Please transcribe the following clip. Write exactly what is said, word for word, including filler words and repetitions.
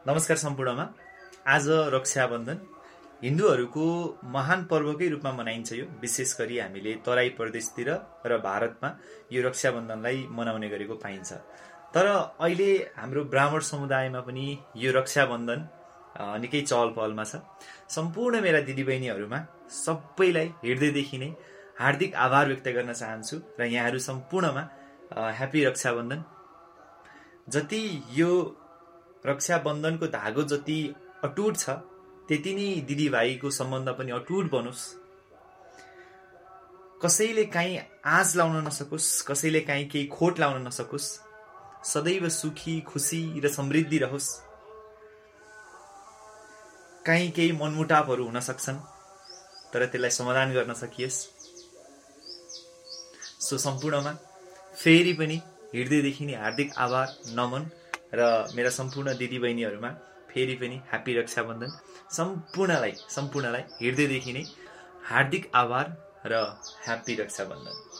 नमस्कार सम्पूर्णमा। आज रक्षाबन्धन हिन्दूहरूको महान पर्वकै रूपमा मनाइन्छ। यो विशेष गरी हामीले तराई प्रदेशतिर र भारतमा यो रक्षाबन्धनलाई मनाउने गरेको पाइन्छ। तर अहिले हाम्रो ब्राह्मण समुदायमा पनि यो रक्षाबन्धन निकै चहल पहलमा छ। सम्पूर्ण मेरा दिदीबहिनीहरूमा सबैलाई हृदयदेखि नै हार्दिक आभार व्यक्त गर्न चाहन्छु र यहाँहरू सम्पूर्णमा ह्यापी रक्षाबन्धन। जति यो रक्षाबन्धनको धागो जति अटुट छ त्यति नै दिदीभाइको सम्बन्ध पनि अटुट बनोस्। कसैले काहीँ आँच लाउन नसकोस्, कसैले काहीँ केही खोट लाउन नसकोस्। सदैव सुखी, खुसी र समृद्धि रहोस्। काहीँ केही मनमुटावहरू हुन सक्छन् तर त्यसलाई समाधान गर्न सकियोस्। सो सम्पूर्णमा फेरि पनि हृदयदेखि नै हार्दिक आभार, नमन र मेरा सम्पूर्ण दिदीबहिनीहरूमा फेरि पनि ह्यापी रक्षाबन्धन। सम्पूर्णलाई सम्पूर्णलाई हृदयदेखि नै हार्दिक आभार र ह्यापी रक्षाबन्धन।